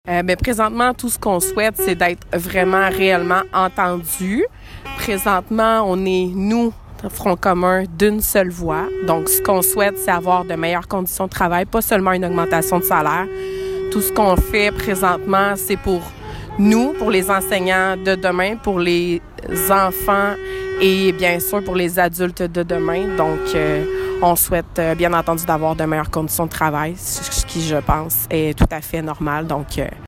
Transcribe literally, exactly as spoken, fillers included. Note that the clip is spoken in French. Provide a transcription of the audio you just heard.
Euh, ben, présentement, tout ce qu'on souhaite, c'est d'être vraiment réellement entendu. Présentement, on est, nous, Front commun, d'une seule voix. Donc, ce qu'on souhaite, c'est avoir de meilleures conditions de travail, pas seulement une augmentation de salaire. Tout ce qu'on fait présentement, c'est pour nous, pour les enseignants de demain, pour les enfants et bien sûr pour les adultes de demain. Donc, euh, on souhaite euh, bien entendu d'avoir de meilleures conditions de travail, ce qui, je pense, est tout à fait normal. Donc, euh,